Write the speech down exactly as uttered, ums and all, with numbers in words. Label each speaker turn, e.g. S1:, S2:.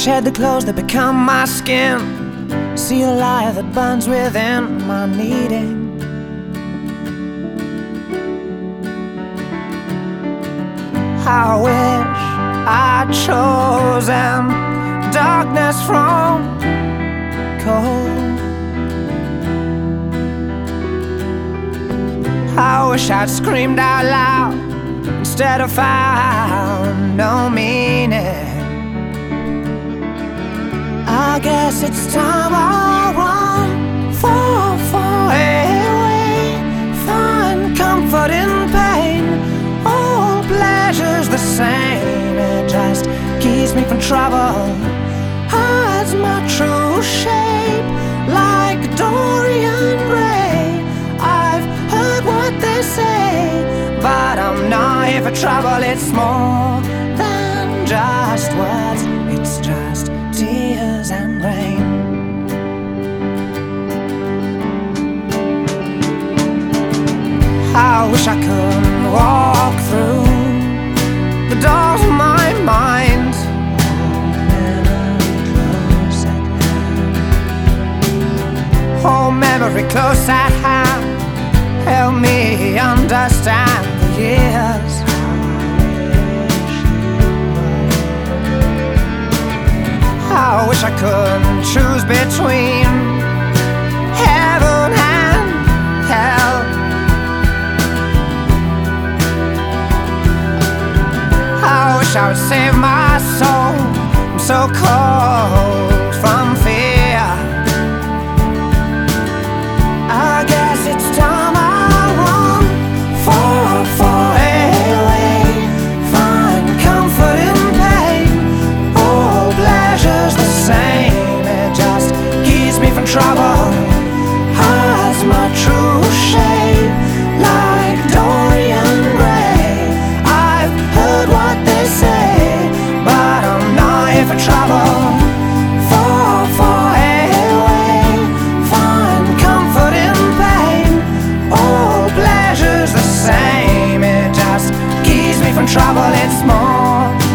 S1: shed the clothes that become my skin, see the light that burns within my needing. I wish I'd chosen darkness from cold. I wish I'd screamed out loud instead of found no meaning. I guess it's time I run far, far away, find comfort in pain. All pleasure's the same, it just keeps me from trouble, hides my true shape like Dorian Gray. I've heard what they say, but I'm not here for trouble. It's more than just words, it's just tears and rain. I wish I could walk through the doors of my mind, hold memory close at hand, help me understand the years. I wish I could choose between heaven and hell. I wish I would save my soul, I'm so cold from fear. I guess it's time I run far, far away, find comfort in pain. All pleasure's the same, it just keeps me from trouble, hides my true shape like Dorian Gray. I've heard what they say, but I'm not here for trouble. Far, far away, find comfort in pain. All pleasure's the same, it just keeps me from trouble. It's more